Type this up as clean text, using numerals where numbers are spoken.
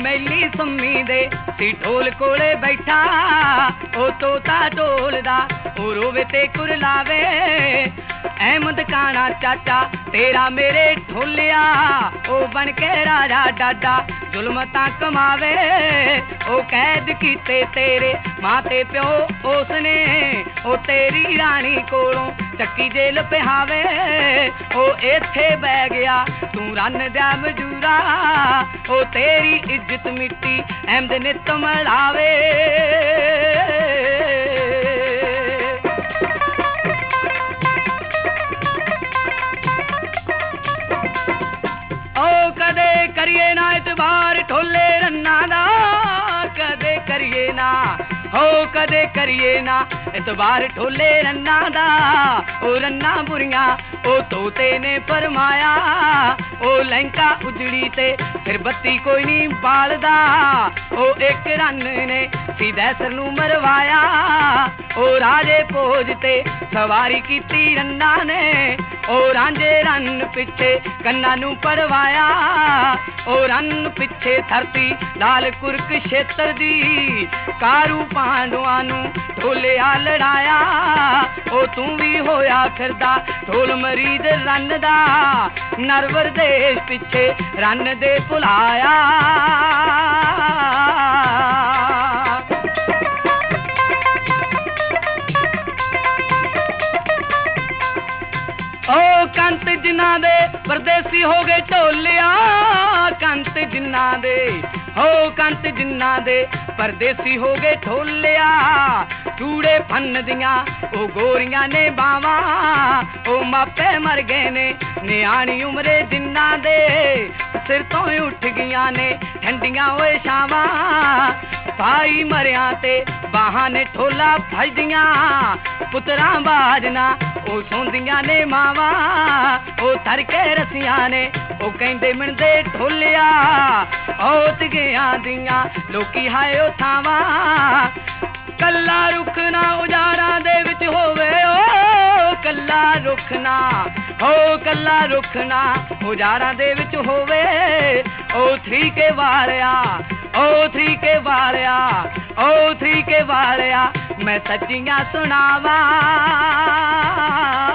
मैली सम्मी दे सी ढोल कोले बैठा ओ तोता ढोलदा ओ रोवे ते कुरलावे अहमद काना चाचा तेरा मेरे ढोलिया ओ बन के राजा डाडा जुल्मतां कमावे ओ कैद कीते तेरे मां ते प्यो उसने ओ तेरी रानी कोलों चक्की जेल पिहावे ओ इत्थे बह गया तू रन दा मजूरा ओ तेरी इज्जत मिट्टी अहमद नित मलावे कदे करिए ना इतबार ढोले रन्ना दा कदे करिए ना हो कदे करिए ना इतबार ढोले रन्ना दा ओ रन्ना बुरियां ओ तोते ने फरमाया ओ लंका उजड़ी ते फिर बत्ती कोई नहीं बालदा ओ एक रन ने सीधे सर नूं मरवाया ओ राजे भोज ते सवारी कीती रन्ना ने ओ रांझे रन पिछे कन्ना नूं पड़वाया ओ रन पिछे धरती लाल कुरक क्षेत्र दी कारू पांडवां नूं ढोलिया लड़ाया ओ तू भी होया फिरदा ढोल मरीद रन दा नरवर देश पिछे रन दे भुलाया ओ कंत जिन्ना दे परदेसी हो गए ढोलिया कंत जिन्ना दे हो कंत जिन्ना दे परदेसी हो गए ढोलिया चूड़े फन दियां ओ गोरियां ने बावां ओ मापे मर गए ने नियाणी उमरे जिन्ना दे सिर तो उठ गईयां ने ठंडियां ओए छावां भाई मरिया ते बाहां ने ठोला भजदियां पुत्तरां बाजना ओ सोंदियां ने मावां ओ थर के रसियां ने ओ कहंदे मिणदे ढोलिया औत गया दियां लोकी हाय ओ थावां कल्ला रुख ना उजारा दे विच होवे ओ कल्ला रुख ना हो कल्ला रुख ना उजारा दे विच होवे ओ थ्री के वारिया ओ थ्री के वारिया ओ थ्री के वारिया मैं सच्चियां सुनावा